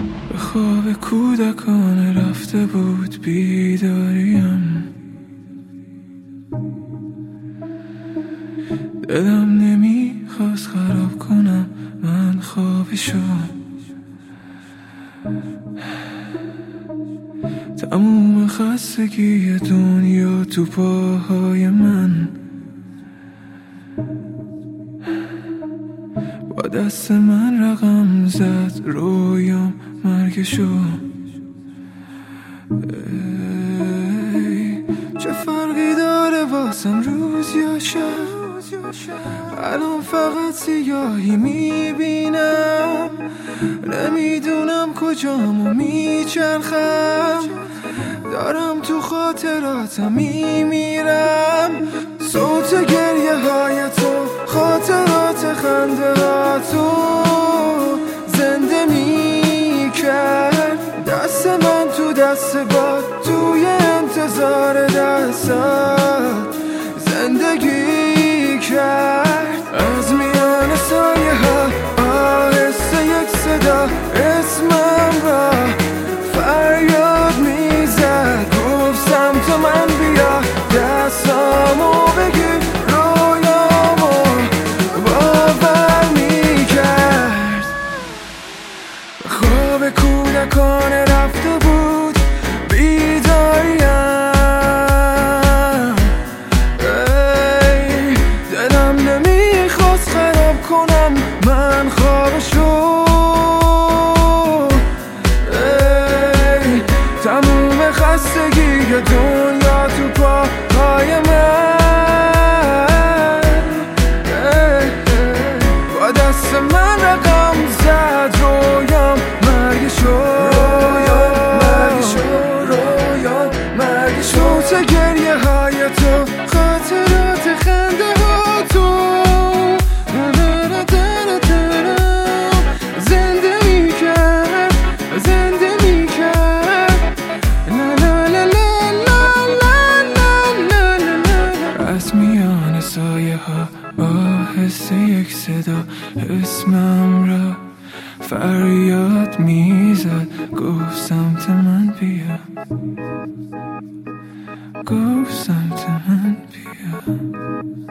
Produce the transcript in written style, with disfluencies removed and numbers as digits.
به خواب کودکان رفته بود بیداریم، دلم نمیخواست خراب کنم من خوابشو. تموم خستگی دنیا تو پاهای من، با دست من رقم زد رویام مرگشو. چه فرقی داره واسم روز یا شب، الان فقط سیاهی میبینم، نمیدونم کجام و میچرخم، دارم تو خاطراتم میمیرم. صوت گریه های تو، خاطرات خنده ها تو زنده میکرد، دست من تو دست باد، توی انتظار دستات زندگی کرد. از میان سایه ها آهسته یک صدا اسمم را فریاد میزد، گفت سمت من بیا، دستامو بگیر، رویامو باور میکرد. خواب کودکان رفته بود بیداریم، دلم نمیخواست خراب کنم من خوابشو. تموم خستگی دنیا تو پاهای من، با دست من رقم زد رویام مرگشو، رویام مرگشو. تا گریه های تو، خاطرات خنده ها تو زنده میکرد، زنده میکرد. از میان سایه ها آهسته یک صدا اسمم را فریاد میزد، گفت سمت من بیا، گفت سمت من بیا.